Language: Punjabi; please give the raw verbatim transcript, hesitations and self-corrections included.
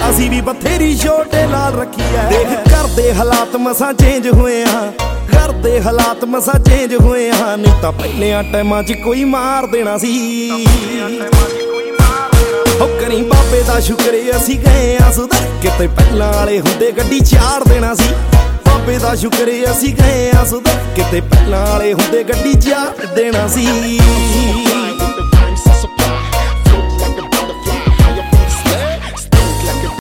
ਪਹਿਲਾਂ ਸੀ ਵੀ ਬਥੇਰੀ ਛੋਟੇ ਲਾਲ ਰੱਖੀ ਐ। ਦੇਖ ਘਰ ਦੇ ਹਾਲਾਤ ਮਸਾਂ ਚੇਂਜ ਹੋਏ ਆ, ਘਰ ਦੇ ਹਾਲਾਤ ਮਸਾਂ ਚੇਂਜ ਹੋਏ ਆ। ਨਹੀਂ ਤਾਂ ਪਹਿਲਿਆਂ ਟਾਈਮਾਂ 'ਚ ਕੋਈ ਮਾਰ ਦੇਣਾ ਸੀ। ਹੋ ਕਰੀ ਬਾਬੇ ਦਾ ਸ਼ੁਕਰ ਅਸੀਂ ਗਏ ਆ ਸੁਧਰ, ਕਿਤੇ ਪਹਿਲਾਂ ਵਾਲੇ ਹੁੰਦੇ ਗੱਡੀ ਚਾੜ ਦੇਣਾ ਸੀ। ਬਾਬੇ ਦਾ ਸ਼ੁਕਰ ਅਸੀਂ ਗਏ ਆ ਸੁਧਰ, ਕਿਤੇ ਪਹਿਲਾਂ ਵਾਲੇ ਹੁੰਦੇ ਗੱਡੀ ਚਾੜ ਦੇਣਾ ਸੀ।